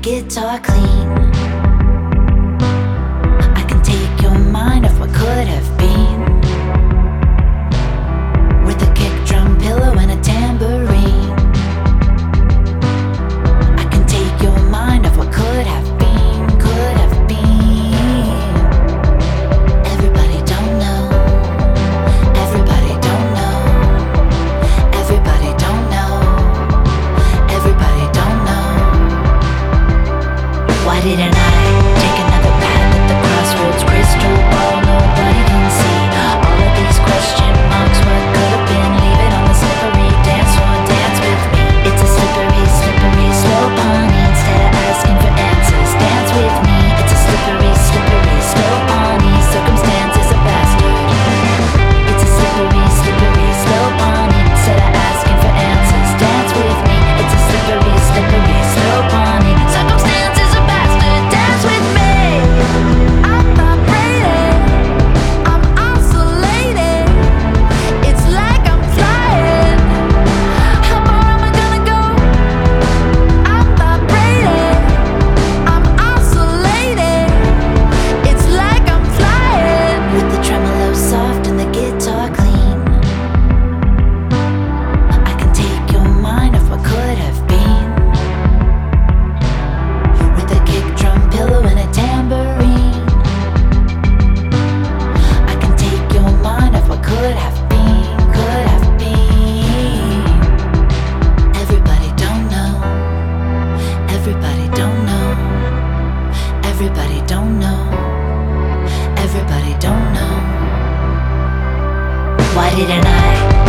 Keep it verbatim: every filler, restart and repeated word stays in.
guitar clean. I can take your mind off what could have been, with a kick drum pillow and a tambourine. I can take your mind off what could have been, could have been. Everybody don't know, everybody don't know, everybody don't know, everybody don't know. Why didn't I take another path at the crossroads? Crystal ball, nobody can see. All of these question marks, what could have been? Leave it on the slippery dance floor, dance with me. It's a slippery, slippery slope, honey. Instead of asking for answers, dance with me. It's a slippery, slippery slope, honey. Circumstance is a bastard. It's a slippery, slippery slope, honey. Instead of asking for answers, dance with me. It's a slippery, slippery slope, honey. Circumstance is a bastard, dance with me. I'm vibrating, I'm oscillating. It's like I'm flying. How far am I gonna go? I'm vibrating, I'm oscillating. It's like I'm flying. With the tremolo soft and the guitar clean, I can take your mind off what could have been, with a kick drum pillow and a tambourine. I can take your mind off what could have been, could have been. Everybody don't know, everybody don't know, everybody don't know, everybody don't know. Why didn't I